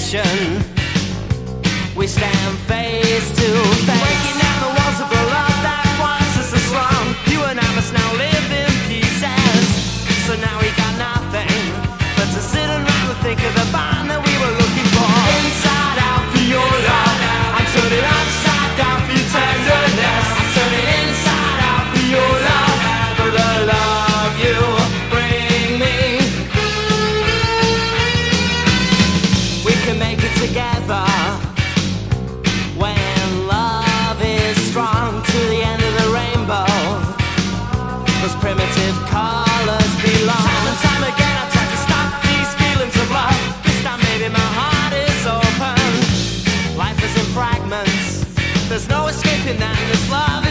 nation. We stand face to face, breaking down the walls of the love that once us so strong. You and I must now live in pieces. So now we got nothing but to sit around and think of the bond that we were looking for. Inside out for your love, I'm turning upside down for your tenderness. I'm turning inside out for your love, for the love you bring me. We can make it together when love is strong to the end of the rainbow. Those primitive colors belong. Time and time again I try to stop these feelings of love. This time maybe my heart is open. Life is in fragments, there's no escaping that. This love